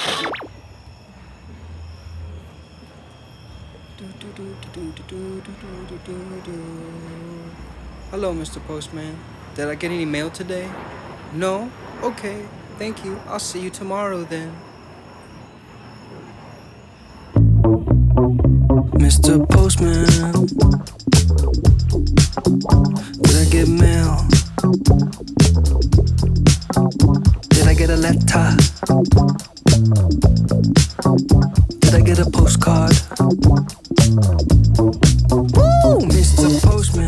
Hello, Mr. Postman. Did I get any mail today? No? Okay, thank you. I'll see you tomorrow then. Mr. Postman, did I get mail? Did I get a letter? Did I get a postcard? Woo! Mr. Postman.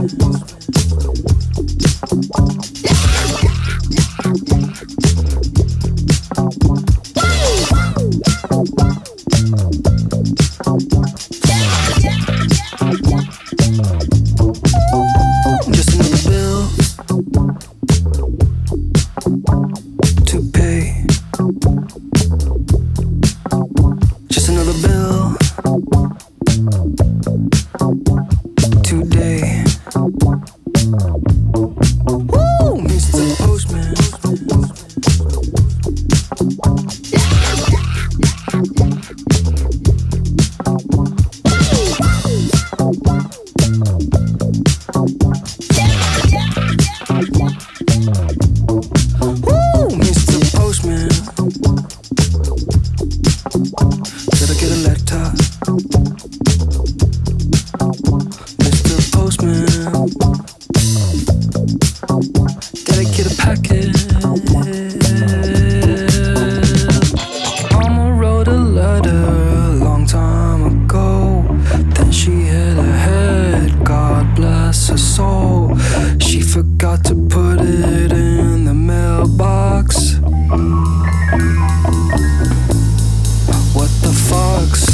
Just another bill to pay. Just another bill today. Woo! Mr. Postman. Woo! Mr. Postman. Did I get a letter? Mr. Postman. Did I get a packet? Mama wrote a letter a long time ago. Then she hit her head, God bless her soul. She forgot to put it in the mailbox. What the fucks?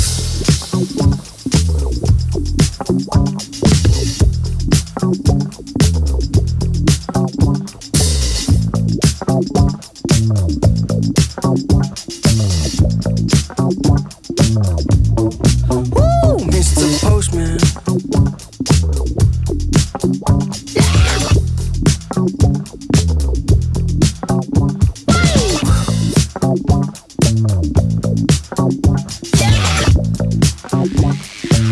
Woo! Mr. Postman.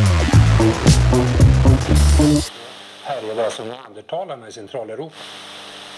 Härjedalens neandertalare med Centraleuropa.